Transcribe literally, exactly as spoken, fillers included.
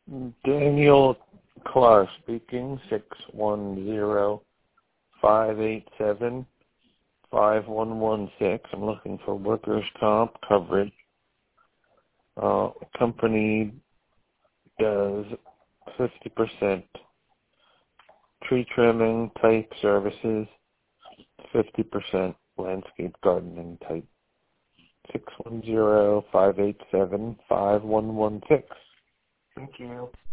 Daniel Clark speaking, six one zero, five eight seven, five one one six. I'm looking for workers' comp coverage. Uh, the company does fifty percent tree trimming type services, fifty percent landscape gardening type. six one zero, five eight seven, five one one six. Thank you.